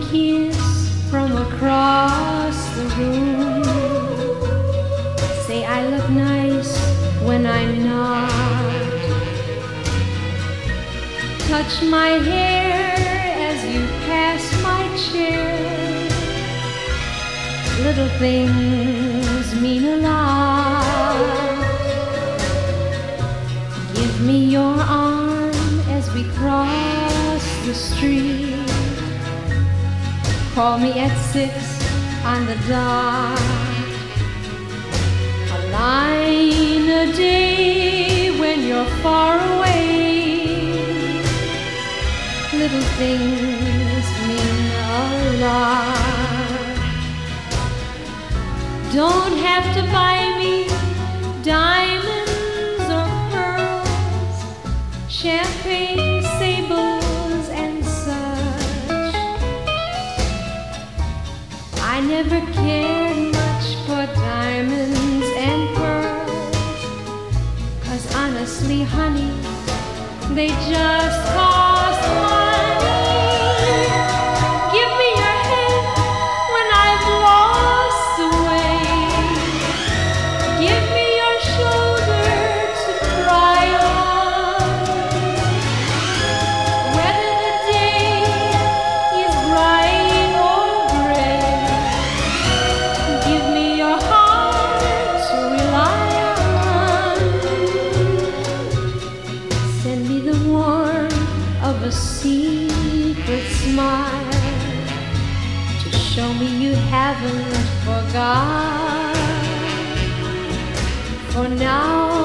kiss from across the room. Say I look nice when I'm not. Touch my hair as you pass my chair. Little things mean a lot. Give me your arm as we cross the street. Call me at 6 on the dot. A line a day when you're far away. Little things mean a lot. Don't have to buy me diamonds or pearls, champagne, sables, and such. I never cared much for diamonds and pearls, 'cause honestly, honey, they just cost money. Give me your hand when I've lost the way. Give me your shoulder to cry on. Whether the day is bright or gray, give me your heart to rely on. Send me the warmth of a secret smile to show me you haven't forgot. For now